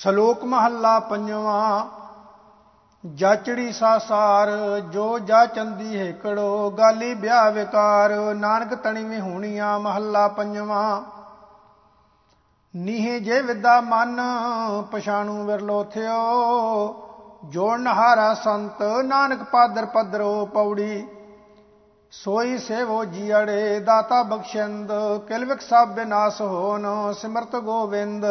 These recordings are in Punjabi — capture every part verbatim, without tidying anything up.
ਸਲੋਕ ਮਹੱਲਾ ਪੰਜਵਾਂ। ਜਾਚੜੀ ਸਾਸਾਰ ਜੋ ਜਾ ਚੰਦੀ ਹੇਕੜੋ, ਗਾਲੀ ਵਿਆਹ ਵਿਕਾਰ ਨਾਨਕ ਤਣੀ ਵਿਹੂਣੀਆਂ। ਮਹੱਲਾ ਪੰਜਵਾਂ। ਨੀਹੇ ਜੇ ਵਿਦਾ ਮਨ ਪਛਾਣੂ ਵਿਰਲੋ ਥਿਓ, ਜੋੜ ਨਹਾਰਾ ਸੰਤ ਨਾਨਕ ਪਾਦਰ ਪਦਰੋ। ਪੌੜੀ ਸੋਈ ਸੇਵੋ ਜੀਅੜੇ ਦਾਤਾ ਬਖਸ਼ਿੰਦ, ਕਿਲਵਿਕ ਸਭ ਵਿਨਾਸ਼ ਹੋਨ ਸਿਮਰਤ ਗੋਵਿੰਦ।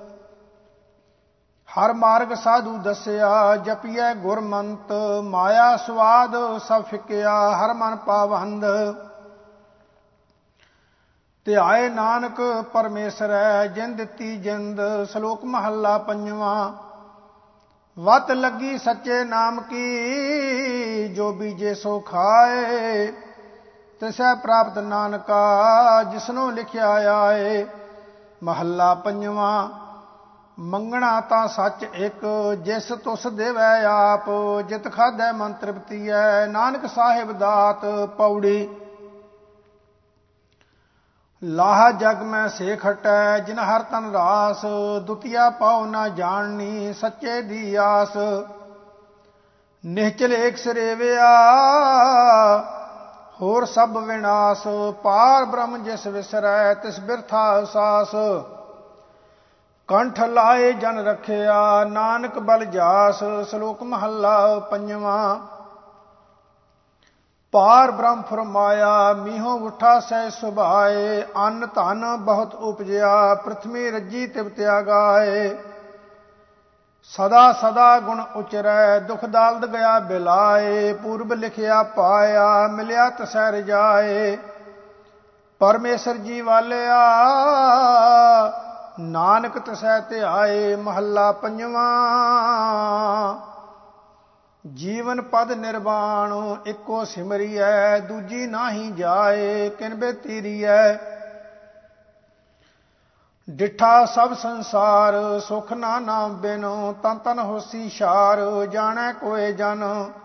ਹਰ ਮਾਰਗ ਸਾਧੂ ਦੱਸਿਆ ਜਪੀਐ ਗੁਰਮੰਤ, ਮਾਇਆ ਸਵਾਦ ਸਭ ਫਿਕਿਆ ਹਰ ਮਨ ਪਾਵੰਦ। ਧਿਆਏ ਨਾਨਕ ਪਰਮੇਸ਼ਰੈ ਜਿਨ ਦਿੱਤੀ ਜਿੰਦ। ਸਲੋਕ ਮਹੱਲਾ ਪੰਜਵਾਂ। ਵਤ ਲੱਗੀ ਸੱਚੇ ਨਾਮ ਕੀ, ਜੋ ਬੀਜੇ ਸੋ ਖਾਏ। ਤਿਸੈ ਪ੍ਰਾਪਤ ਨਾਨਕਾ ਜਿਸਨੋ ਲਿਖਿਆ ਆਏ। ਮਹੱਲਾ ਪੰਜਵਾਂ। ਮੰਗਣਾ ਤਾਂ ਸੱਚ ਇੱਕ, ਜਿਸ ਤੁਸ ਦੇਵੈ ਆਪ। ਜਿਤ ਖਾਧੈ ਮਨ ਤ੍ਰਿਪਤੀਐ ਨਾਨਕ ਸਾਹਿਬ ਦਾਤ। ਪੌੜੀ ਲਾਹ ਜਗ ਮੈਂ ਸੇ ਖਟੈ ਜਿਨ ਹਰ ਤਨ ਰਾਸ। ਦੁਤੀਆ ਪਾਉ ਨਾ ਜਾਣਨੀ ਸੱਚੇ ਦੀ ਆਸ। ਨਿਹਚਲ ਏਕ ਸਰੇਵਿਆ ਹੋਰ ਸਭ ਵਿਨਾਸ਼। ਪਾਰ ਬ੍ਰਹਮ ਜਿਸ ਵਿਸਰੈ ਤਿਸ ਬਿਰਥਾ ਅਸਾਸ। ਕੰਠ ਲਾਏ ਜਨ ਰਖਿਆ ਨਾਨਕ ਬਲ ਜਾਸ। ਸਲੋਕ ਮਹੱਲਾ ਪੰਜਵਾਂ। ਪਾਰ ਬ੍ਰਹਮ ਫਰਮਾਇਆ ਮੀਹੋ ਉਠਾ ਸਹਿ ਸੁਭਾਏ। ਅੰਨ ਧਨ ਬਹੁਤ ਉਪਜਿਆ ਪ੍ਰਿਥਵੀ ਰੱਜੀ ਤਿਵ ਤਿਆਗਾਏ। ਸਦਾ ਸਦਾ ਗੁਣ ਉਚਰੈ ਦੁਖ ਦਾਲਦ ਗਿਆ ਬਿਲਾਏ। ਪੂਰਬ ਲਿਖਿਆ ਪਾਇਆ ਮਿਲਿਆ ਤਸੈ ਰਜਾਏ। ਪਰਮੇਸ਼ਰ ਜੀ ਵਾਲਿਆ ਨਾਨਕ ਤਸੈ ਧਿਆਏ। ਮਹੱਲਾ ਪੰਜਵਾਂ। ਜੀਵਨ ਪਦ ਨਿਰਵਾਣ ਇੱਕੋ ਸਿਮਰੀਐ, ਦੂਜੀ ਨਾਹੀ ਜਾਏ ਕਿਨ ਬੇਤੀਰੀਐ। ਡਿਠਾ ਸਭ ਸੰਸਾਰ ਸੁਖ ਨਾ ਨਾਮ ਬਿਨੁ, ਤਨ ਤਨ ਹੋਸੀ ਛਾਰ ਜਾਣੈ ਕੋਇ ਜਨ।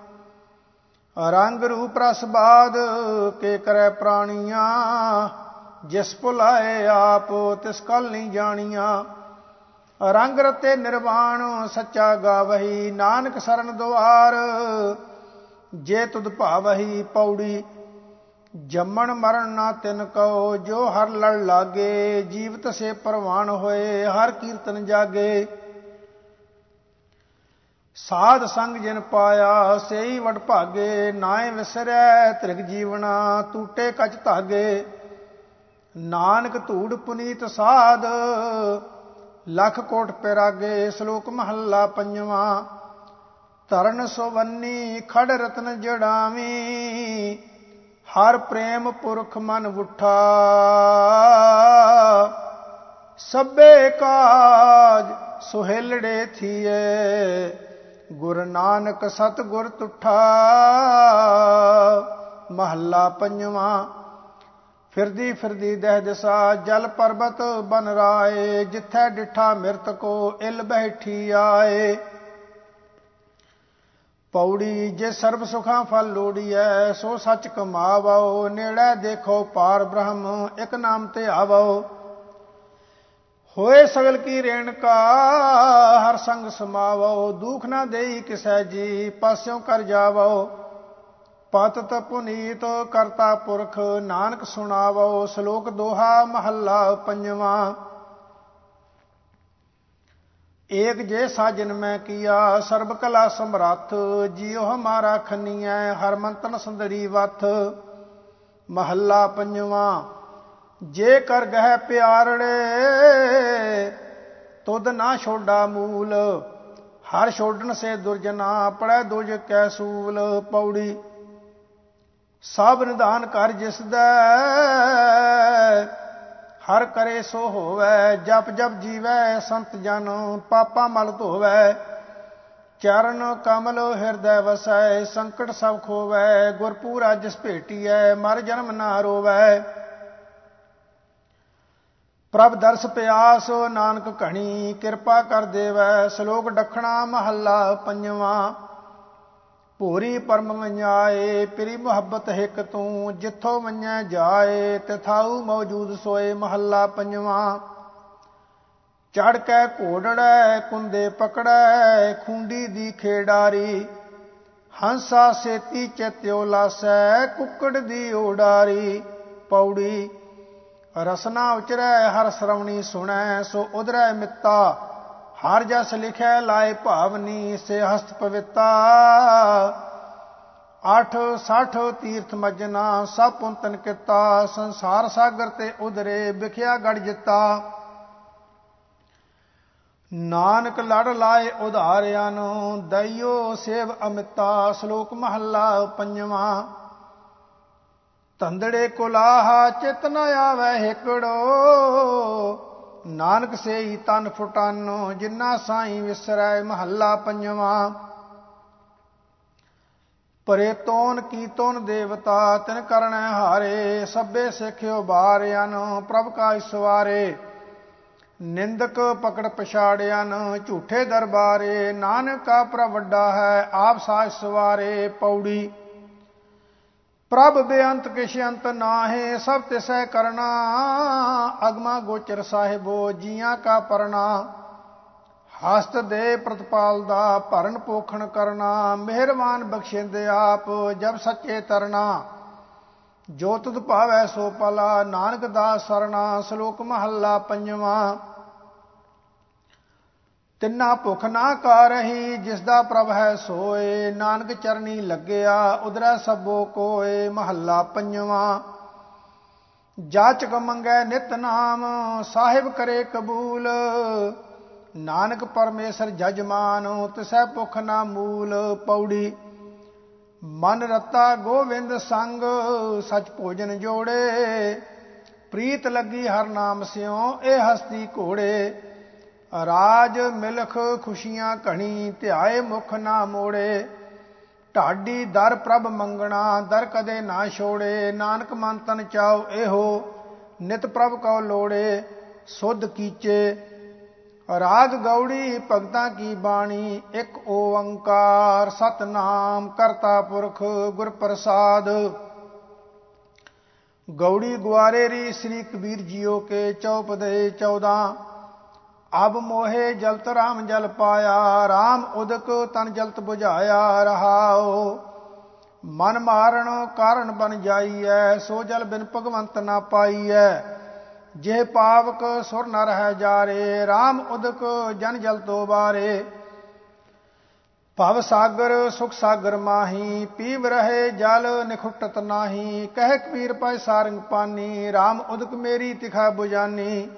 ਰੰਗ ਰੂਪ ਰਸ ਬਾਦ ਕੇ ਕਰੈ ਪ੍ਰਾਣੀਆਂ, ਜਿਸ ਭੁਲਾਏ ਆਪ ਤਿਸ ਕਲ ਨਹੀਂ ਜਾਣੀਆਂ। ਰੰਗ ਰਤੇ ਨਿਰਵਾਣ ਸੱਚਾ ਗਾਵਹੀ, ਨਾਨਕ ਸਰਨ ਦੁਆਰ ਜੇ ਤੁਧ ਭਾਵਹੀ। ਪੌੜੀ ਜੰਮਣ ਮਰਨ ਨਾ ਤਿਨ ਕਉ, ਜੋ ਹਰ ਲੜ ਲਾਗੇ। ਜੀਵਤ ਸੇ ਪ੍ਰਵਾਨ ਹੋਏ ਹਰ ਕੀਰਤਨ ਜਾਗੇ। ਸਾਧ ਸੰਗ ਜਿਨ ਪਾਇਆ ਸੇਈ ਵਡ ਭਾਗੇ। ਨਾਏ ਵਿਸਰੈ ਤ੍ਰਿਗ ਜੀਵਨਾ ਟੂਟੇ ਕਚ ਧਾਗੇ। ਨਾਨਕ ਧੂੜ ਪੁਨੀਤ ਸਾਧ ਲੱਖ ਕੋਟ ਪਿਰਾਗੇ। ਸਲੋਕ ਮਹੱਲਾ ਪੰਜਵਾਂ। ਤਰਨ ਸੁਵੰਨੀ ਖੜ ਰਤਨ ਜੜਾਵੀ, ਹਰ ਪ੍ਰੇਮ ਪੁਰਖ ਮਨ ਉਠਾ। ਸਭੇ ਕਾਜ ਸੁਹੇਲੜੇ ਥੀਏ, ਗੁਰ ਨਾਨਕ ਸਤ ਗੁਰ ਤੁਠਾ। ਮਹੱਲਾ ਪੰਜਵਾਂ। ਫਿਰਦੀ ਫਿਰਦੀ ਦਹਿ ਦਿਸਾ ਜਲ ਪਰਬਤ ਬਨ ਰਾਏ। ਜਿੱਥੈ ਡਿਠਾ ਮਿਰਤ ਕੋ ਇਲ ਬੈਠੀ ਆਏ। ਪੌੜੀ ਜੇ ਸਰਬ ਸੁਖਾਂ ਫਲ ਲੋੜੀਐ, ਸੋ ਸੱਚ ਕਮਾਵੋ। ਨੇੜੇ ਦੇਖੋ ਪਾਰ ਬ੍ਰਹਮ ਇਕ ਨਾਮ ਤੇ ਆਵੋ। ਹੋਏ ਸਗਲ ਕੀ ਰੇਣਕਾ ਹਰ ਸੰਗ ਸਮਾਵੋ। ਦੁਖ ਨਾ ਦੇਈ ਕਿਸੈ ਜੀ ਪਾਸਿਓਂ ਕਰ ਜਾਵੋ। ਪਤਿਤ ਪੁਨੀਤ ਕਰਤਾ ਪੁਰਖ ਨਾਨਕ ਸੁਣਾਵੋ। ਸਲੋਕ ਦੋਹਾ ਮਹੱਲਾ ਪੰਜਵਾਂ। ਏਕ ਜੇ ਸਾਜਨ ਮੈਂ ਕੀਆ ਸਰਬ ਕਲਾ ਸਮਰੱਥ। ਜੀਉ ਹਮਾਰਾ ਖੰਨੀਐ ਹਰ ਮੰਤਨ ਸੁੰਦਰੀ ਵਥ। ਮਹੱਲਾ ਪੰਜਵਾਂ। ਜੇ ਕਰ ਗਹਿ ਪਿਆਰੜੇ ਤੁਧ ਨਾ ਛੋਡਾ ਮੂਲ। ਹਰ ਛੋਡਣ ਸੇ ਦੁਰਜਨਾ ਪੜੈ ਦੁਜ ਕੈ ਸੂਲ। ਪੌੜੀ ਸਭ ਨਿਧਾਨ ਕਰ ਜਿਸਦਾ, ਹਰ ਕਰੇ ਸੋ ਹੋਵੈ। ਜਪ ਜਪ ਜੀਵੈ ਸੰਤ ਜਨ ਪਾਪਾ ਮਲ ਧੋਵੈ। ਚਰਨ ਕਮਲ ਹਿਰਦੈ ਵਸੈ ਸੰਕਟ ਸਭ ਖੋਵੈ। ਗੁਰਪੂਰਾ ਜਿਸ ਭੇਟੀਐ ਮਰ ਜਨਮ ਨਾ ਰੋਵੈ। ਪ੍ਰਭ ਦਰਸ ਪਿਆਸ ਨਾਨਕ ਘਣੀ, ਕਿਰਪਾ ਕਰ ਦੇਵੈ। ਸਲੋਕ ਡਖਣਾ ਮਹੱਲਾ ਪੰਜਵਾਂ। ਭੂਰੀ ਪਰਮ ਵੰਜਾਏ ਪਿਰੀ ਮੁਹੱਬਤ ਹਿਕ ਤੂੰ। ਜਿੱਥੋਂ ਮੰਨਿਆ ਜਾਏ ਤਿਥਾਉ ਮੌਜੂਦ ਸੋਏ। ਮਹੱਲਾ ਪੰਜਵਾਂ। ਚੜ ਕੇ ਘੋੜੜੈ ਕੁੰਦੇ ਪਕੜੈ ਖੁੰਡੀ ਦੀ ਖੇਡਾਰੀ ਹੰਸਾ ਸੇਤੀ ਚਿਤਿਓ ਲਾਸੈ ਕੁੱਕੜ ਦੀ ਉਡਾਰੀ। ਪੌੜੀ ਰਸਨਾ ਉਚਰੈ ਹਰ ਸ਼ਰਵਣੀ ਸੁਣੈ ਸੋ ਉਧਰੈ ਮਿੱਤਾ ਹਰ ਜਸ ਲਿਖੈ ਲਾਏ ਭਾਵਨੀ ਸੇ ਹਸਤ ਪਵਿੱਤਾ। ਅੱਠ ਸੱਠ ਤੀਰਥ ਮੱਜਨਾ ਸਭ ਪੁੰਤਨ ਕੀਤਾ ਸੰਸਾਰ ਸਾਗਰ ਤੇ ਉਧਰੇ ਵਿਖਿਆ ਗੜ ਜਿੱਤਾ। ਨਾਨਕ ਲੜ ਲਾਏ ਉਧਾਰਿਆਂ ਨੂੰ ਦਈਓ ਸੇਵ ਅਮਿਤਾ। ਸ਼ਲੋਕ ਮਹੱਲਾ ਪੰਜਵਾਂ। ਧੰਦੜੇ ਕੁਲਾਹਾ ਚਿਤ ਨ ਆਵੈ ਹਿਕੜੋ ਨਾਨਕ ਸੇਈ ਤਨ ਫੁਟਾਨੋ ਜਿਨਾ ਸਾਈਂ ਵਿਸਰੈ। ਮਹੱਲਾ ਪੰਜਵਾਂ। ਪਰੇ ਤੋਨ ਕੀ ਤੋਨ ਦੇਵਤਾ ਤਿਨ ਕਰਨੈ ਹਾਰੇ ਸਭੇ ਸਿੱਖਿਓ ਬਾਰਿਆਨ ਪ੍ਰਭ ਕਾ ਇਸਵਾਰੇ। ਨਿੰਦਕ ਪਕੜ ਪਛਾੜਿਆਨ ਝੂਠੇ ਦਰਬਾਰੇ ਨਾਨਕ ਕਾ ਪ੍ਰਭ ਵੱਡਾ ਹੈ ਆਪ ਸਾਜ ਸਵਾਰੇ। ਪੌੜੀ ਪ੍ਰਭ ਬੇਅੰਤ ਕਿਛ ਅੰਤ ਨਾਹੇ ਸਭ ਤਿਸੈ ਕਰਨਾ ਅਗਮਾ ਗੋਚਰ ਸਾਹਿਬੋ ਜੀਆਂ ਕਾ ਪਰਨਾ। ਹਸਤ ਦੇ ਪ੍ਰਤਪਾਲ ਦਾ ਭਰਨ ਪੋਖਣ ਕਰਨਾ ਮਿਹਰਬਾਨ ਬਖਸ਼ਿੰਦੇ ਆਪ ਜਬ ਸੱਚੇ ਤਰਨਾ। ਜੋ ਤੁਧ ਭਾਵੈ ਸੋ ਪਲਾ ਨਾਨਕ ਦਾਸ ਸਰਣਾ। ਸ਼ਲੋਕ ਮਹੱਲਾ ਪੰਜਵਾਂ। ਤਿੰਨਾ ਭੁੱਖ ਨਾ ਕਾਰਹੀ ਜਿਸ ਦਾ ਪ੍ਰਭ ਹੈ ਸੋਏ ਨਾਨਕ ਚਰਨੀ ਲੱਗਿਆ ਉਧਰੈ ਸਭੋ ਕੋਏ। ਮਹੱਲਾ ਪੰਜਵਾਂ। ਜਾਚਕ ਮੰਗੈ ਨਿਤ ਨਾਮ ਸਾਹਿਬ ਕਰੇ ਕਬੂਲ ਨਾਨਕ ਪਰਮੇਸ਼ਰ ਜਜਮਾਨ ਤਿਸੈ ਭੁੱਖ ਨਾ ਮੂਲ। ਪੌੜੀ ਮਨ ਰਤਾ ਗੋਵਿੰਦ ਸੰਗ ਸਚ ਭੋਜਨ ਜੋੜੇ ਪ੍ਰੀਤ ਲੱਗੀ ਹਰ ਨਾਮ ਸਿਉ ਇਹ ਹਸਤੀ ਘੋੜੇ। ਰਾਜ ਮਿਲਖ ਖੁਸ਼ੀਆਂ ਘਣੀ ਧਿਆਏ ਮੁਖ ਨਾ ਮੋੜੇ ਢਾਡੀ ਦਰ ਪ੍ਰਭ ਮੰਗਣਾ ਦਰ ਕਦੇ ਨਾ ਛੋੜੇ। ਨਾਨਕ ਮਨ ਤਨ ਚਾਉ ਇਹੋ ਨਿਤ ਪ੍ਰਭ ਕਉ ਲੋੜੇ ਸੁਧ ਕੀਚੇ। ਰਾਗ ਗੌੜੀ ਭਗਤਾਂ ਕੀ ਬਾਣੀ ਇੱਕ ਓੰਕਾਰ ਸਤਨਾਮ ਕਰਤਾ ਪੁਰਖ ਗੁਰ ਪ੍ਰਸਾਦ। ਗੌੜੀ ਗੁਆਰੇ ਰੀ ਸ੍ਰੀ ਕਬੀਰ ਜੀਓ ਕੇ ਚੌਪਦੇ ਚੌਦਾਂ। ਅਬ ਮੋਹੇ ਜਲਤ ਰਾਮ ਜਲ ਪਾਇਆ ਰਾਮ ਉਦਕ ਤਨ ਜਲਤ ਬੁਝਾਇਆ ਰਹਾਓ। ਮਨ ਮਾਰਨ ਕਾਰਨ ਬਨ ਜਾਈਐ ਸੋ ਜਲ ਬਿਨ ਭਗਵੰਤ ਨਾ ਪਾਈਐ। ਜੇ ਪਾਵਕ ਸੁਰ ਨ ਰਹਿ ਜਾਰੇ ਰਾਮ ਉਦਕ ਜਨ ਜਲ ਤੋ ਬਾਰੇ। ਭਵ ਸਾਗਰ ਸੁਖ ਸਾਗਰ ਮਾਹੀ ਪੀਵ ਰਹੇ ਜਲ ਨਿਖੁਟਤ ਨਾਹੀ। ਕਹਿ ਕਬੀਰ ਪੈ ਸਾਰੰਗ ਪਾਨੀ ਰਾਮ ਉਦਕ ਮੇਰੀ ਤਿਖਾ ਬੁਝਾਨੀ।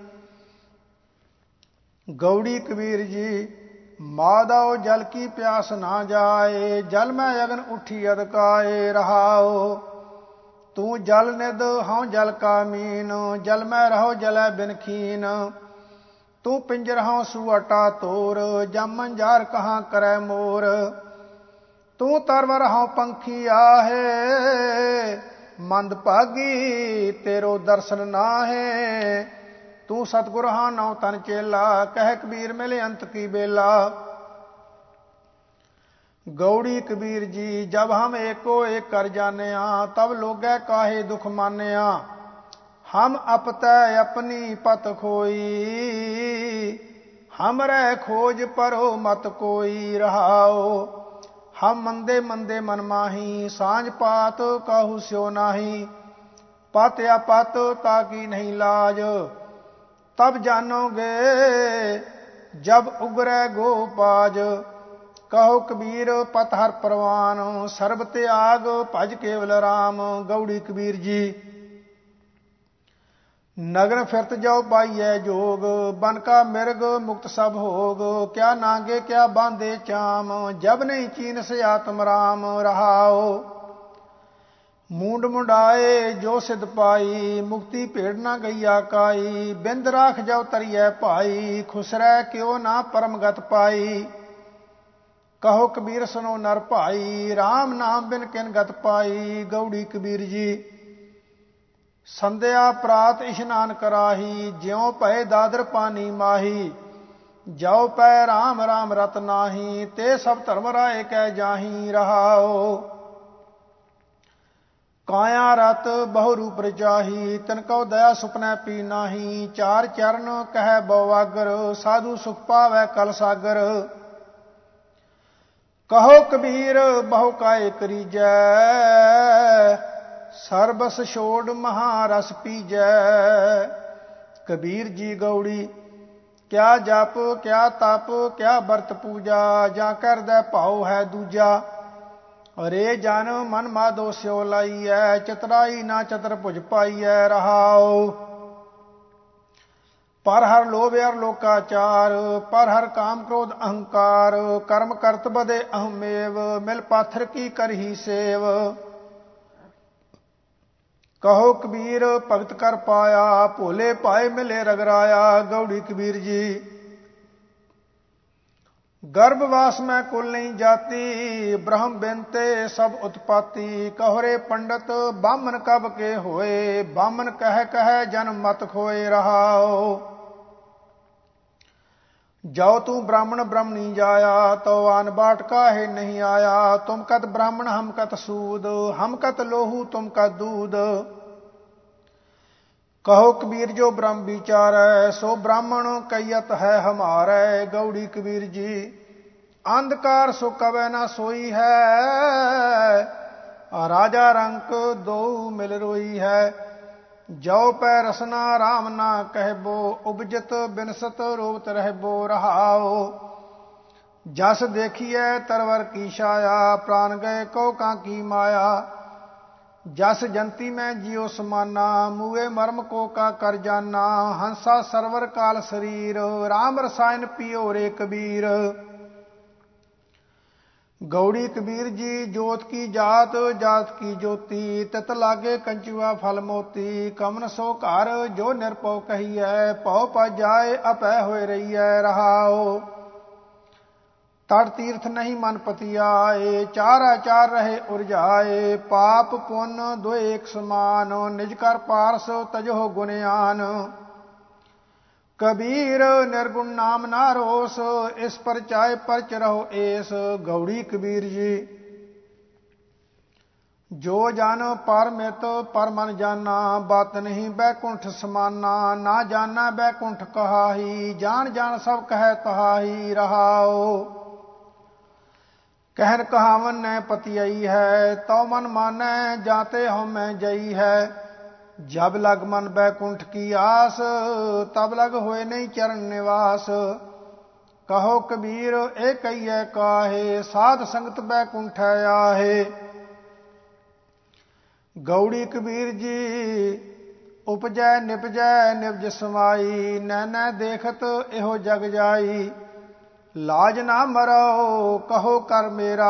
ਗੌੜੀ ਕਬੀਰ ਜੀ ਮਾਧੋ ਜਲ ਕੀ ਪਿਆਸ ਨਾ ਜਾਏ ਜਲ ਮੈਂ ਅਗਨ ਉਠੀ ਅਦਕਾਏ ਰਹਾਓ। ਤੂੰ ਜਲ ਨਿਧ ਹਉ ਜਲ ਕਾ ਮੀਨ ਜਲ ਮੈਂ ਰਹੋ ਜਲੈ ਬਿਨ ਖੀਨ। ਤੂੰ ਪਿੰਜਰ ਹਉ ਸੁਅਟਾ ਤੋਰ ਜਾਮਨ ਜਾਰ ਕਹਾਂ ਕਰੈ ਮੋਰ। ਤੂੰ ਤਰਵਰ ਹਉ ਪੰਖੀ ਆਹੇ ਮੰਦ ਭਾਗੀ ਤੇਰੋ ਦਰਸ਼ਨ ਨਾਹੇ। ਤੂੰ ਸਤਿਗੁਰ ਹਾਂ ਨਉ ਤਨ ਚੇਲਾ ਕਹਿ ਕਬੀਰ ਮਿਲੇ ਅੰਤ ਕੀ ਬੇਲਾ। ਗੌੜੀ ਕਬੀਰ ਜੀ ਜਬ ਹਮ ਏਕੋ ਏਕ ਕਰ ਜਾਨਿਆ ਤਬ ਲੋਗੈ ਕਾਹੇ ਦੁਖ ਮਾਨਿਆ। ਹਮ ਅਪਤੈ ਆਪਣੀ ਪਤ ਖੋਈ ਹਮਰੈ ਖੋਜ ਪਰੋ ਮਤ ਕੋਈ ਰਹਾਓ। ਹਮ ਮੰਦੇ ਮੰਦੇ ਮਨ ਮਾਹੀ ਸਾਂਝ ਪਾਤ ਕਾਹੂ ਸਿਓ ਨਾਹੀ। ਪਤ ਆਪਤ ਤਾਕੀ ਨਹੀਂ ਲਾਜ ਤਬ ਜਾਨੋਗੇ ਜਬ ਉਗਰੈ ਗੋਪਾਜ। ਕਹੋ ਕਬੀਰ ਪਤ ਹਰ ਪ੍ਰਵਾਨ ਸਰਬ ਤਿਆਗ ਭਜ ਕੇਵਲ ਰਾਮ। ਗੌੜੀ ਕਬੀਰ ਜੀ ਨਗਨ ਫਿਰਤ ਜਾਓ ਪਾਈਐ ਜੋਗ ਬਨ ਕਾ ਮਿਰਗ ਮੁਕਤ ਸਭ ਹੋਗ। ਕਿਆ ਨਾਗੇ ਕਿਆ ਬਾਂਧੇ ਚਾਮ ਜਬ ਨਹੀਂ ਚੀਨਸ ਆਤਮ ਰਾਮ ਰਹਾਓ। ਮੂੰਡ ਮੁੰਡਾਏ ਜੋ ਸਿਧ ਪਾਈ ਮੁਕਤੀ ਭੇੜ ਨਾ ਗਈਆ ਕਾਈ। ਬਿੰਦ ਰਾਖ ਜਾਓ ਤਰੀਐ ਭਾਈ ਖੁਸਰੈ ਕਿਉ ਨਾ ਪਰਮਗਤ ਪਾਈ। ਕਹੋ ਕਬੀਰ ਸੁਨੋ ਨਰ ਭਾਈ ਰਾਮ ਨਾਮ ਬਿਨ ਕਿਨ ਗਤ ਪਾਈ। ਗੌੜੀ ਕਬੀਰ ਜੀ ਸੰਧਿਆ ਪ੍ਰਾਤ ਇਸ਼ਨਾਨ ਕਰਾਹੀ ਜਿਉ ਭਏ ਦਾਦਰ ਪਾਨੀ ਮਾਹੀ। ਜਾਉ ਪੈ ਰਾਮ ਰਾਮ ਰਤ ਨਾਹੀ ਤੇ ਸਭ ਧਰਮ ਰਾਏ ਕਹਿ ਜਾਹੀ ਰਹਾਓ। काया रत बहु रूप रचाही, तिनको दया सुपनै पी नाही। चार चरण कह बवागर, साधु सुख पावै कल सागर। कहो कबीर बहु काय करीजै, सरबस छोड़ महारस पीजै। कबीर जी गौड़ी क्या जप क्या तप क्या बरत पूजा, जा कर दे भाव है दूजा। अरे जन मन माधो स्यो लाइयै, चतुराई ना चतर भुज पाइयै। रहाओ पर हर लोभ अर लोकाचार, पर हर काम क्रोध अहंकार। कर्म करत बदे अहमेव, मिल पाथर की करही सेव। कहो कबीर भगत कर पाया, भोले पाए मिले रगराया। गौड़ी कबीर जी गर्भवास में कुल नहीं जाती, ब्रह्म बिनते सब उत्पाती। कहोरे पंडित बामन कब के होए, बामन कह कह जन्म मत खोए। रहाओ जाओ तू ब्राह्मण ब्रह्मणी जाया, तो आन बाट काहे नहीं आया। तुम कत ब्राह्मण हम कत सूद, हम कत लोहू तुम कत दूध। कहो कबीर जो ब्रह्म विचार है, सो ब्राह्मण कैयत है हमारे। गौड़ी कबीर जी अंधकार सो कबै ना सोई है, राजा रंक दो मिल रोई है। जो पै रसना राम ना कहबो, उपजत बिनसत रोवत रहबो। रहाओ जस देखिए तरवर की छाया, प्राण गए कौ का की माया। जस जंती में जियो समाना, मुए मर्म को का कर जाना। हंसा सरवर काल शरीर, राम रसायन पियो रे कबीर। गौड़ी कबीर जी जोत की जात, जात की ज्योति। तित लागे कंचुआ फल मोती, कमन सो घर जो निरपौ कहिए। पौ पा जाए अपै होए रहिए। रहाओ तट तीर्थ नहीं मन पति आए, चार आचार रहे उर्जाए। पाप पुण्य दो एक समान, निज कर पारस तजो गुणयान। कबीर निर्गुण नाम ना रोस, इस पर चाहे परच रहो एस। गौड़ी कबीर जी जो जान परमित पर मन जाना, बात नहीं बैकुंठ समाना। ना जाना बैकुंठ कहाही, जान जान सब कह तहाही। रहाओ कहन कहावन न पति आई है, तो मन मानै जाते हो मैं जई है। जब लग मन बैकुंठ की आस, तब लग होए नहीं चरण निवास। कहो कबीर ए कहिए काहे, साध संगत बैकुंठ आहे। गौड़ी कबीर जी उपजै निपजै निपज समाई, नैन देखत एहो जग जाई। लाज ना मरो कहो कर मेरा,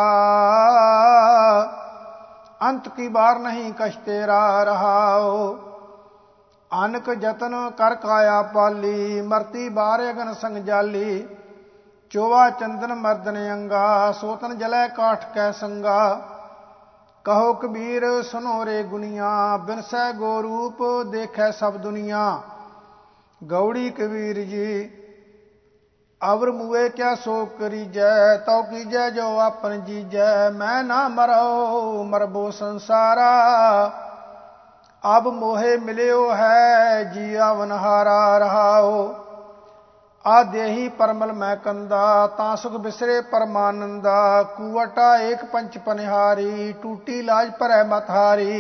अंत की बार नहीं कछ तेरा। रहाओ अनक जतन कर काया पाली, मरती बार अगन संग जाली। चोवा चंदन मर्दन अंगा, सोतन जलै काठ कै संगा। कहो कबीर सुनो रे गुनिया, बिनसै गो रूप देखै सब दुनिया। गौड़ी कबीर जी अवर मुए क्या सो करीजै, तो कीजै जो आपन जीजै। मैं ना मरो मरबो संसारा, अब मोहे मिलियो है जीवन हारा। रहाओ आ देही परमल मैं कंदा, ता सुख बिसरे परमानंदा। कुवटा एक पंच पनिहारी, टूटी लाज पर मतहारी।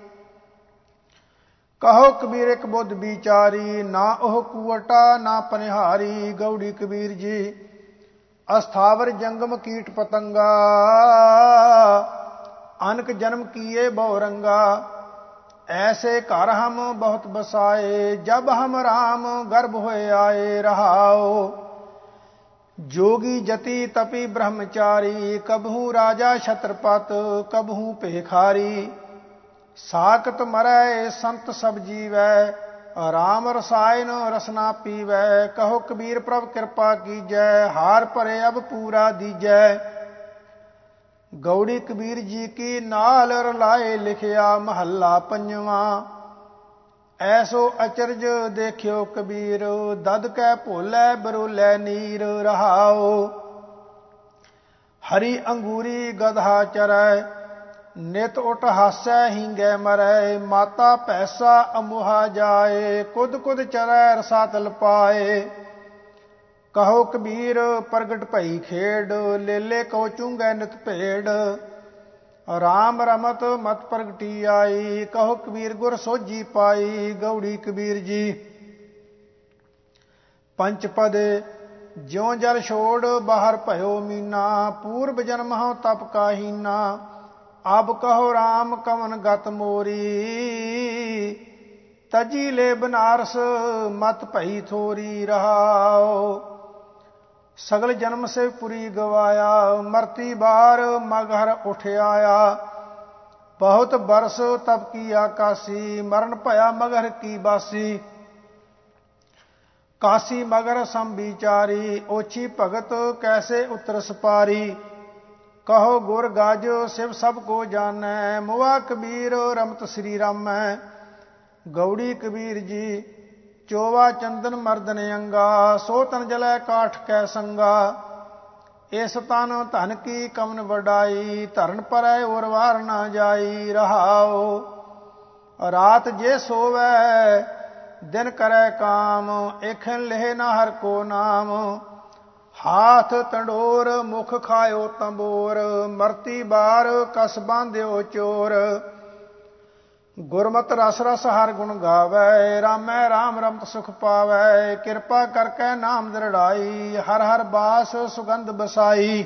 कहो कबीर एक बुद्ध विचारी, ना ओह कुवटा ना पनिहारी। गौड़ी कबीर जी अस्थावर जंगम कीट पतंगा, अनक जन्म किए बहुरंगा। ऐसे घर हम बहुत बसाए, जब हम राम गर्भ होए आए। रहाओ जोगी जति तपी ब्रह्मचारी, कबहू राजा छत्रपत कबहू पेखारी। साकत मरै संत सब जीवै, राम रसायन रसना पीवै। कहो कबीर प्रभ कृपा कीजै, हार भरे अब पूरा दीजै। गौड़ी कबीर जी की नाल रलाए लिखिया, महला पंजवा। ऐसो अचरज देखियो कबीर, दद कै भोलै बरोलै नीर। रहाओ हरी अंगूरी गधा चरै, ਨਿਤ ਉਟ ਹਾਸੈ ਹੀਂਗੈ ਮਰੈ, ਮਾਤਾ ਪੈਸਾ ਅਮੁਹਾ ਜਾਏ, ਕੁਦ ਕੁਦ ਚਰੈ ਰਸਾਤਲ ਪਾਏ। ਕਹੋ ਕਬੀਰ ਪ੍ਰਗਟ ਭਈ ਖੇਡ, ਲੇਲੇ ਕੋ ਚੁੰਗੈ ਨਿਤ ਭੇੜ। ਰਾਮ ਰਮਤ ਮਤ ਪ੍ਰਗਟੀ ਆਈ, ਕਹੋ ਕਬੀਰ ਗੁਰ ਸੋਝੀ ਪਾਈ। ਗਉੜੀ ਕਬੀਰ ਜੀ। ਪੰਚ ਪਦੇ ਜਿਉ ਜਲ ਛੋੜ ਬਾਹਰ ਭਇਓ ਮੀਨਾ, ਪੂਰਬ ਜਨਮ ਹਉ ਤਪ ਕਾਹੀਨਾ। ਅਬ ਕਹੋ ਰਾਮ ਕਵਨ ਗਤ ਮੋਰੀ, ਤਜੀ ਲੈ ਬਨਾਰਸ ਮਤ ਭਈ ਥੋਰੀ। ਰਹਾਉ ਸਗਲ ਜਨਮ ਸੇ ਪੁਰੀ ਗਵਾਇਆ, ਮਰਤੀ ਬਾਰ ਮਗਹਰ ਉਠ ਆਇਆ। ਬਹੁਤ ਬਰਸ ਤਪ ਕੀ ਆਕਾਸੀ, ਮਰਨ ਭਇਆ ਮਗਹਰ ਕੀ ਬਾਸੀ। ਕਾਸੀ ਮਗਰ ਸਮ ਵਿਚਾਰੀ, ਓਛੀ ਭਗਤ ਕੈਸੇ ਉਤਰ ਸਪਾਰੀ। ਕਹੋ ਗੁਰ ਗਜ ਸਿਵ ਸਭ ਕੋ ਜਾਨੈ, ਮੁਆ ਕਬੀਰ ਰਮਤ ਸ੍ਰੀ ਰਾਮੈ। ਗਉੜੀ ਕਬੀਰ ਜੀ। ਚੋਵਾ ਚੰਦਨ ਮਰਦਨ ਅੰਗਾ, ਸੋ ਤਨ ਜਲੈ ਕਾਠ ਕੈ ਸੰਗਾ। ਇਸ ਤਨ ਧਨ ਕੀ ਕਮਨ ਵਡਾਈ, ਧਰਨ ਪਰੈ ਔਰ ਵਾਰ ਨਾ ਜਾਈ। ਰਹਾਉ ਰਾਤ ਜੇ ਸੋਵੈ ਦਿਨ ਕਰੈ ਕਾਮ, ਏਖਨ ਲੇਹ ਨਾ ਹਰ ਕੋ ਨਾਮ। ਹਾਥ ਤੰਡੋਰ ਮੁਖ ਖਾਇਓ ਤੰਬੋਰ, ਮਰਤੀ ਬਾਰ ਕਸ ਬਾਂਧਿਓ ਚੋਰ। ਗੁਰਮਤਿ ਰਸ ਰਸ ਹਰ ਗੁਣ ਗਾਵੈ, ਰਾਮੈ ਰਾਮ ਰਮਤ ਸੁਖ ਪਾਵੈ। ਕਿਰਪਾ ਕਰਕੇ ਨਾਮ ਦ੍ਰਿੜਾਈ, ਹਰ ਹਰ ਬਾਸ ਸੁਗੰਧ ਬਸਾਈ।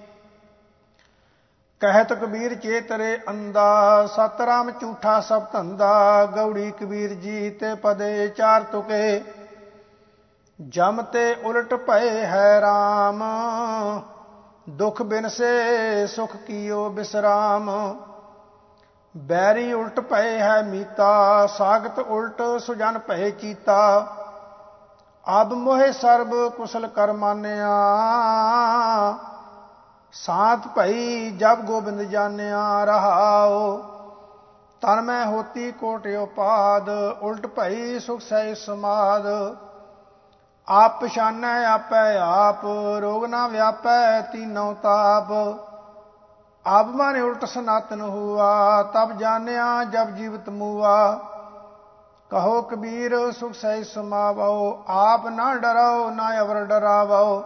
ਕਹਿਤ ਕਬੀਰ ਚੇਤਰੇ ਅੰਦਾ, ਸਤਰਾਮ ਝੂਠਾ ਸਭ ਧੰਦਾ। ਗਉੜੀ ਕਬੀਰ ਜੀ। ਤੇ ਪਦੇ ਚਾਰ ਤੁਕੇ ਜਮ ਤੇ ਉਲਟ ਭਏ ਹੈ ਰਾਮ, ਦੁਖ ਬਿਨ ਸੇ ਸੁਖ ਕੀਓ ਬਿਸਰਾਮ। ਬੈਰੀ ਉਲਟ ਭਏ ਹੈ ਮੀਤਾ, ਸਾਗਤ ਉਲਟ ਸੁਜਨ ਭਏ ਚੀਤਾ। ਅਬ ਮੋਹਿ ਸਰਬ ਕੁਸਲ ਕਰ ਮਾਨਿਆ, ਸਾਤ ਭਈ ਜਬ ਗੋਬਿੰਦ ਜਾਣਿਆ। ਰਹਾਉ ਤਨ ਮੈਂ ਹੋਤੀ ਕੋਟ ਉਪਾਦ, ਉਲਟ ਭਈ ਸੁਖ ਸਹਿ ਸਮਾਦ। ਆਪ ਪਛਾਨੈ ਆਪੈ ਆਪ, ਰੋਗ ਨਾ ਵਿਆਪੈ ਤੀਨੋ ਤਾਪ। ਆਪ ਮਨ ਉਲਟ ਸਨਾਤਨ ਹੁਆ, ਤਬ ਜਾਣਿਆ ਜਬ ਜੀਵਤ ਮੂਆ। ਕਹੋ ਕਬੀਰ ਸੁਖ ਸਹਿ ਸਮਾਵੋ, ਆਪ ਨਾ ਡਰੋ ਨਾ ਅਵਰ ਡਰਾਵੋ।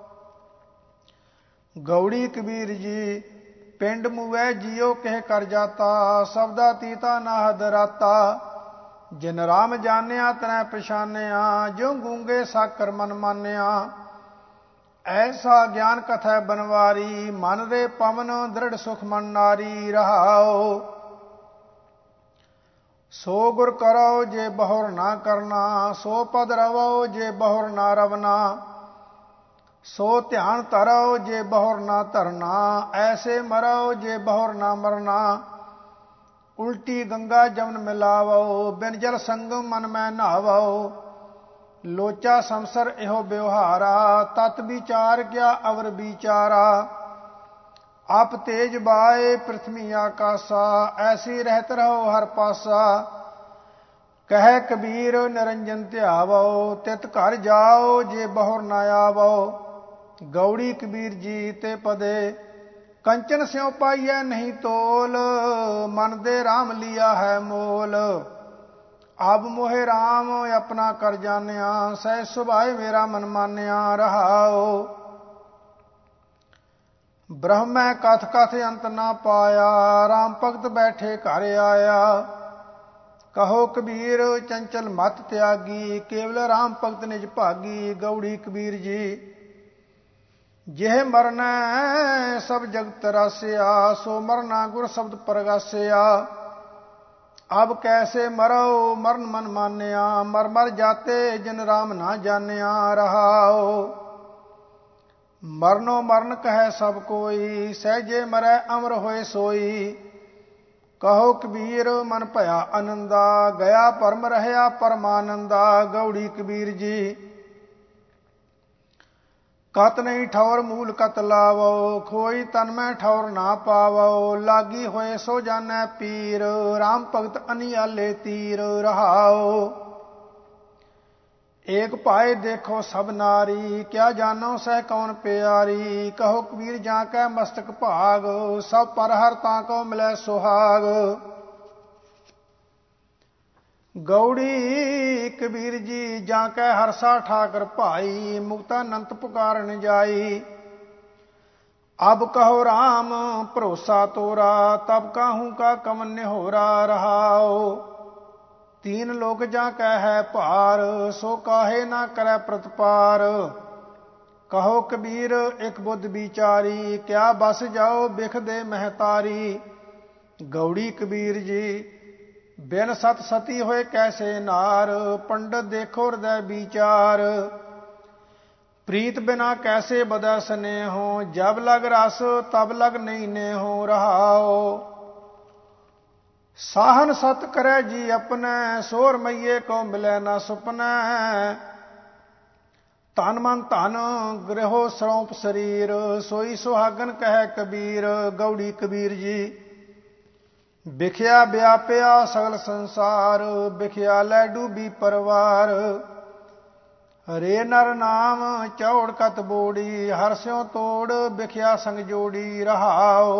ਗਉੜੀ ਕਬੀਰ ਜੀ। ਪਿੰਡ ਮੂਵੈ ਜੀਓ ਕਹਿ ਕਰ ਜਾਤਾ, ਸਬਦਾ ਤੀਤਾ ਨਾ ਹਦ ਰਾਤਾ। ਜਿਨ ਰਾਮ ਜਾਣਿਆ ਤਨੈ ਪਛਾਨਿਆ, ਜਿਉ ਗੂੰਗੇ ਸਾਕਰ ਮਨ ਮਾਨਿਆ। ਐਸਾ ਗਿਆਨ ਕਥੈ ਬਨਵਾਰੀ, ਮਨ ਰੇ ਪਵਨ ਦ੍ਰਿੜ ਸੁਖ ਮਨ ਨਾਰੀ। ਰਹਾਉ ਸੋ ਗੁਰ ਕਰੋ ਜੇ ਬਹੁਰ ਨਾ ਕਰਨਾ, ਸੋ ਪਦ ਰਵੋ ਜੇ ਬਹੁਰ ਨਾ ਰਵਨਾ। ਸੋ ਧਿਆਨ ਧਰੋ ਜੇ ਬਹੁਰ ਨਾ ਧਰਨਾ, ਐਸੇ ਮਰੋ ਜੇ ਬਹੁਰ ਨਾ ਮਰਨਾ। ਉਲਟੀ ਗੰਗਾ ਜਮਨ ਮਿਲਾਵੋ, ਬਿਨ ਜਲ ਸੰਗਮ ਮਨ ਮੈਂ ਨਹਾਵੋ। ਲੋਚਾ ਸੰਸਰ ਇਹੋ ਬਿਵਹਾਰਾ, ਤਤ ਵਿਚਾਰ ਕਿਆ ਅਵਰ ਵਿਚਾਰਾ। ਆਪ ਤੇਜ ਬਾਏ ਪ੍ਰਿਥਵੀ ਆਕਾਸਾ, ਐਸੀ ਰਹਿਤ ਰਹੋ ਹਰ ਪਾਸਾ। ਕਹਿ ਕਬੀਰ ਨਿਰੰਜਨ ਧਿਆਵੋ, ਤਿਤ ਘਰ ਜਾਓ ਜੇ ਬਹੁਰ ਨਾ ਆਵੋ। ਗਉੜੀ ਕਬੀਰ ਜੀ। ਤੇ ਪਦੇ ਕੰਚਨ ਸਿਉ ਪਾਈਐ ਨਹੀਂ ਤੋਲ, ਮਨ ਦੇ ਰਾਮ ਲਿਆ ਹੈ ਮੋਲ। ਅਬ ਮੋਹਿ ਰਾਮ ਆਪਣਾ ਕਰ ਜਾਣਿਆ, ਸਹਿ ਸੁਭਾਏ ਮੇਰਾ ਮਨ ਮਾਨਿਆ। ਰਹਾਉ ਬ੍ਰਹਮੈ ਕਥ ਕਥ ਅੰਤ ਨਾ ਪਾਇਆ, ਰਾਮ ਭਗਤ ਬੈਠੇ ਘਰ ਆਇਆ। ਕਹੋ ਕਬੀਰ ਚੰਚਲ ਮਤ ਤਿਆਗੀ, ਕੇਵਲ ਰਾਮ ਭਗਤ ਨਿਜ ਭਾਗੀ। ਗਉੜੀ ਕਬੀਰ ਜੀ। ਜਿਹ ਮਰਨੈ ਸਭ ਜਗਤ ਰਾਸਿਆ, ਸੋ ਮਰਨਾ ਗੁਰ ਸ਼ਬਦ ਪ੍ਰਗਾਸਿਆ। ਅਬ ਕੈਸੇ ਮਰੋ ਮਰਨ ਮਨ ਮਾਨਿਆ, ਮਰ ਮਰ ਜਾਤੇ ਜਿਨ ਰਾਮ ਨਾ ਜਾਣਿਆ। ਰਹਾਉ ਮਰਨੋ ਮਰਨ ਕਹੈ ਸਭ ਕੋਈ, ਸਹਿਜੇ ਮਰੈ ਅਮਰ ਹੋਏ ਸੋਈ। ਕਹੋ ਕਬੀਰ ਮਨ ਭਇਆ ਆਨੰਦਾ, ਗਿਆ ਪਰਮ ਰਹਿਆ ਪਰਮਾਨੰਦਾ। ਗਉੜੀ ਕਬੀਰ ਜੀ। ਕਤ ਨਹੀਂ ਠੌਰ ਮੂਲ ਕਤ ਲਾਵੋ, ਖੋਈ ਤਨ ਮੈਂ ਠੌਰ ਨਾ ਪਾਵੋ। ਲਾਗੀ ਹੋਏ ਸੋ ਜਾਨੈ ਪੀਰ, ਰਾਮ ਭਗਤ ਅਨਿਆਲੇ ਤੀਰ। ਰਹਾਉ ਏਕ ਭਾਏ ਦੇਖੋ ਸਭ ਨਾਰੀ, ਕਿਆ ਜਾਨੋ ਸਹਿ ਕੌਣ ਪਿਆਰੀ। ਕਹੋ ਕਬੀਰ ਜਾਂ ਕੈ ਮਸਤਕ ਭਾਗ, ਸਭ ਪਰ ਹਰ ਤਾਂ ਕੋ ਮਿਲੈ ਸੁਹਾਗ। ਗੌੜੀ ਕਬੀਰ ਜੀ ਜਾਂ ਕੈ ਹਰਸਾ ਠਾਕਰ ਭਾਈ, ਮੁਕਤਾਨੰਤ ਪੁਕਾਰਨ ਜਾਈ। ਅਬ ਕਹੋ ਰਾਮ ਭਰੋਸਾ ਤੋਰਾ, ਤਬ ਕਾਹੂ ਕਾ ਕਮਨ ਨਿਹੋਰਾ ਰਹਾਓ। तीन लोक जा कह है भार, सो काहे ना करे प्रतपार। कहो कबीर एक बुद्ध बिचारी, क्या बस जाओ बिख दे महतारी। गौड़ी कबीर जी बिन सत सती होए कैसे नार, पंडित देखो हृदय विचार। प्रीत बिना कैसे बदै स्नेहो, जब लग रस तब लग नहीं नेहो रहाओ। साहन सत करे जी अपने, सोर मैये को मिले न सुपने। तन मन धन गृहो सौंप शरीर, सोई सुहागन कह कबीर। गौड़ी कबीर जी बिखिया व्यापिया सगल संसार, बिखिया लै डूबी परवार। हरे नर नाम चौड़ कत बोड़ी, हर स्यों तोड़ बिखिया संग जोड़ी रहाओ।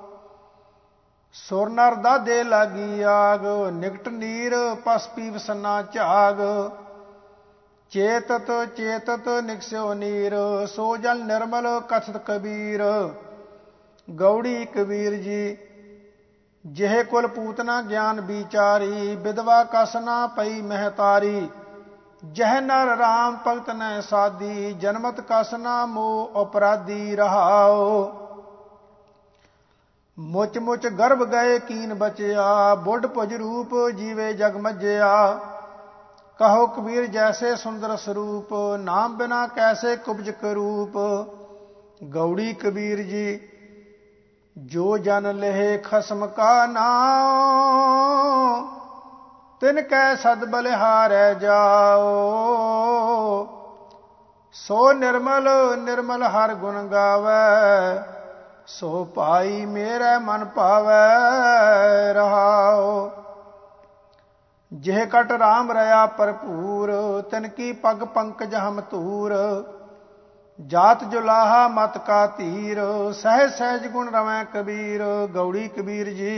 सुर नर दादे लागी आग, निकट नीर पस पीव सन्ना झाग। चेतत चेतत निकस्यो नीर, सो जल निर्मल कथत कबीर। गौड़ी कबीर जी जेह कुल पूतना ज्ञान बिचारी, विधवा कस ना पई महतारी। जह नर राम भगत न साधी, जन्मत कस ना मोह अपराधी रहाओ। मुच मुच गर्भ गए कीन बचिया, बुढ़ भुज रूप जीवे जग मज्जिया। कहो कबीर जैसे सुंदर स्वरूप, नाम बिना कैसे कुब्ज करूप। गौड़ी कबीर जी जो जन लेहे खसम का नाम, तिनकै सद बलिहारै जाओ। सो निर्मल निर्मल हर गुण गावै, सो पाई मेरे मन भावै रहाओ। जेह कट राम रया भरपूर, तिनकी पग पंकज हम धूर। जात जुलाहा मत का धीर, सहज सहज गुण रवै कबीर। गौड़ी कबीर जी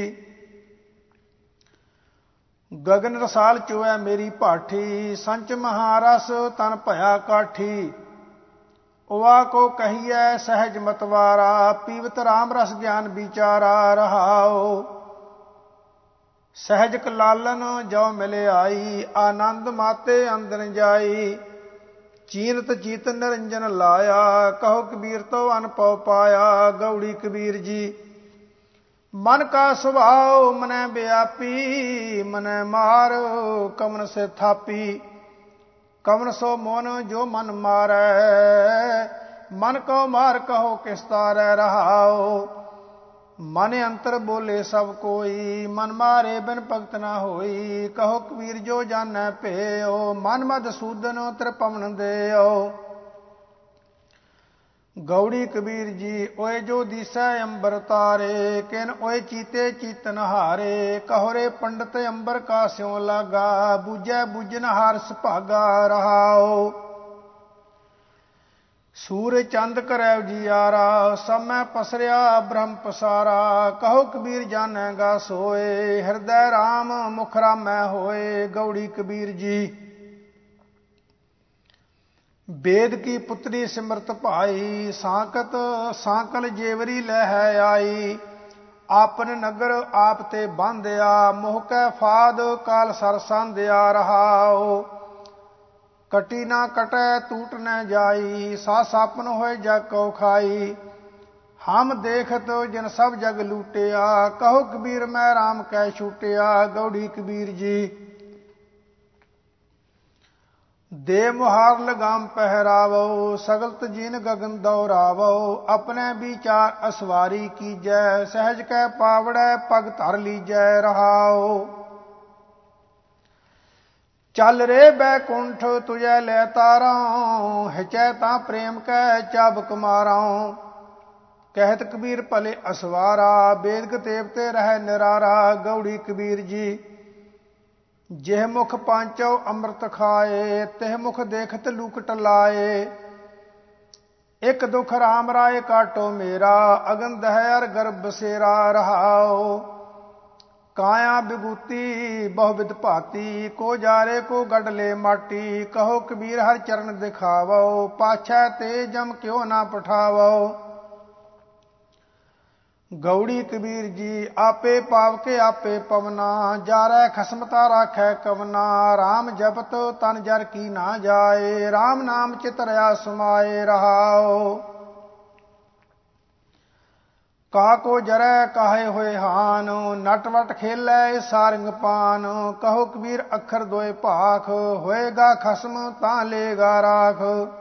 गगन रसाल चोए मेरी भाठी, संच महारस तन भया काठी। उवा को कहिए सहज मतवारा, पीवत राम रस ज्ञान विचारा रहाओ। सहज कलालन जो मिले आई, आनंद माते अंदर जाई। चीनत चीत निरंजन लाया, कहो कबीर तो अनपव पाया। गौड़ी कबीर जी मन का स्वभाव मनै व्यापी, मनै मार कमन से थापी। कवन सो मोन जो मन मारै, मन को मार कहो किस तारै रहाओ। मन अंतर बोले सब कोई, मन मारे बिन भगत न होई। कहो कबीर जो जानै पेओ, मन मद सूदन त्रिपवन देओ। गौड़ी कबीर जी ओए जो दिसै अंबर तारे, किन ओए चीते चीतन हारे। कहो रे पंडित अंबर का स्यों लागा, बूझै बूझन हारस भागा रहाओ। सूर चंद करै जियारा, समय पसरिया ब्रह्म पसारा। कहो कबीर जानेगा सोए, हृदय राम मुख रामै होए। गौड़ी कबीर जी वेद की पुत्री सिमरत भाई, सांकत सांकल जेवरी लह आई। आपन नगर आप ते बांधिया, मोह कै फाद काल सर सांधिया रहाओ। कटी ना कटै टूट न जाई, सा सापन होए जग को खाई। हम देखत जिन सब जग लूटिया, कहो कबीर मैं राम कै छूटिया। गौड़ी कबीर जी दे मुहार लगाम पहरावो, सगलत जीन गगन दौरावो। अपने विचार असवारी कीजै, सहज कै पावड़ै पग धर लीजै रहाओ। चल रे बैकुंठ तुझै ले तारा, हिचै तां प्रेम कै चाबक मारा। कहत कबीर भले असवारा, वेद कतेब ते रह निरारा। गौड़ी कबीर जी ਜਿਹ ਮੁਖ ਪਾਂਚੋ ਅੰਮ੍ਰਿਤ ਖਾਏ, ਤਿਹ ਮੁਖ ਦੇਖਤ ਲੂਕਟ ਲਾਏ। ਇੱਕ ਦੁਖ ਰਾਮ ਰਾਏ ਕਾਟੋ ਮੇਰਾ, ਅਗਨ ਦਹਿ ਅਰ ਗਰਭ ਬਸੇਰਾ ਰਹਾਓ। ਕਾਇਆ ਬਿਗੂਤੀ ਬਹੁ ਵਿਦ ਭਾਤੀ, ਕੋ ਜਾਰੇ ਕੋ ਗੜ ਲੈ ਮਾਟੀ। ਕਹੋ ਕਬੀਰ ਹਰ ਚਰਨ ਦਿਖਾਵੋ, ਪਾਛੈ ਤੇ ਜਮ ਕਿਉ ਨਾ ਪਠਾਵੋ। ਗੌੜੀ ਕਬੀਰ ਜੀ ਆਪੇ ਪਾਵਕੇ ਆਪੇ ਪਵਨਾ, ਜਾਰੈ ਖਸਮਤਾ ਰਾਖੈ ਕਵਨਾ। ਰਾਮ ਜਪਤ ਤਨ ਜਰ ਕੀ ਨਾ ਜਾਏ, ਰਾਮ ਨਾਮ ਚਿਤ ਰਿਆ ਸਮਾਏ ਰਹਾਓ। ਕਾ ਕੋ ਜਰੈ ਕਾਹੇ ਹੋਏ ਹਾਨ, ਨਟ ਵਟ ਖੇਲੈ ਸਾਰੰਗ ਪਾਨ। ਕਹੋ ਕਬੀਰ ਅੱਖਰ ਦੋਏ ਭਾਖ, ਹੋਏਗਾ ਖਸਮ ਤਾਂ ਲੇਗਾ ਰਾਖ।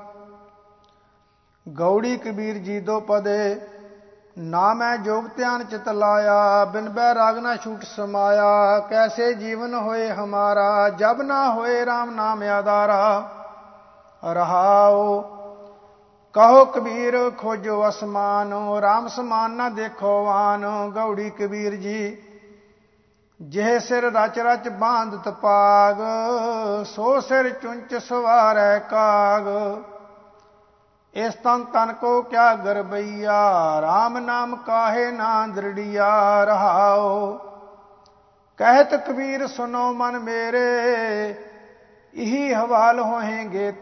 ਗੌੜੀ ਕਬੀਰ ਜੀ ਦੋ ਪਦੇ, ਨਾ ਮੈਂ ਜੋਗ ਧਿਆਨ ਚਿਤ ਲਾਇਆ। ਬਿਨ ਬੈਰਾਗ ਨਾ ਛੂਟ ਸਮਾਇਆ, ਕੈਸੇ ਜੀਵਨ ਹੋਏ ਹਮਾਰਾ। ਜਬ ਨਾ ਹੋਏ ਰਾਮ ਨਾਮ ਆਧਾਰਾ ਰਹਾਓ। ਕਹੋ ਕਬੀਰ ਖੋਜੋ ਅਸਮਾਨ, ਰਾਮ ਸਮਾਨ ਨਾ ਦੇਖੋ ਆਨ। ਗੌੜੀ ਕਬੀਰ ਜੀ ਜਿਹ ਸਿਰ ਰਚ ਰਚ ਬਾਂਧਤ ਪਾਗ, ਸੋ ਸਿਰ ਚੁੰਚ ਸਵਾਰੈ ਕਾਗ। ਇਸ ਤਨ ਤਨ ਕੋ ਕਿਆ ਗਰਬਈਆ, ਰਾਮ ਨਾਮ ਕਾਹੇ ਨਾ ਦ੍ਰਿੜੀਆ ਰਹਾਓ। ਕਹਿਤ ਕਬੀਰ ਸੁਨੋ ਮਨ ਮੇਰੇ, ਇਹੀ ਹਵਾਲ ਹੋहेंगे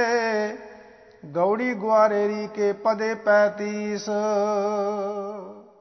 ਤੇਰੇ। ਗੌੜੀ ਗੁਆਰੇਰੀ ਕੇ ਪਦੇ ਪੈਂਤੀਸ।